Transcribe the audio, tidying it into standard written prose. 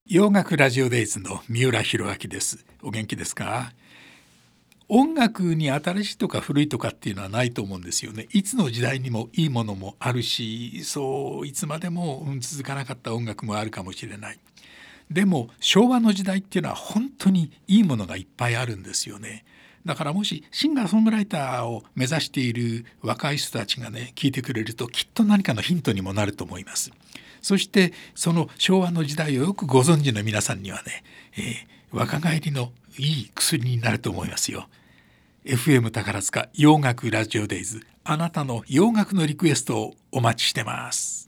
洋楽ラジオデイズの三浦弘明です。お元気ですか？音楽に新しいとか古いとかっていうのはないと思うんですよね。いつの時代にもいいものもあるし、そういつまでも続かなかった音楽もあるかもしれない。でも昭和の時代っていうのは本当にいいものがいっぱいあるんですよね。だからもしシンガーソングライターを目指している若い人たちがね聞いてくれるときっと何かのヒントにもなると思います。そしてその昭和の時代をよくご存知の皆さんにはね、若返りのいい薬になると思いますよ。FM 宝塚洋楽ラジオデイズ、あなたの洋楽のリクエストをお待ちしてます。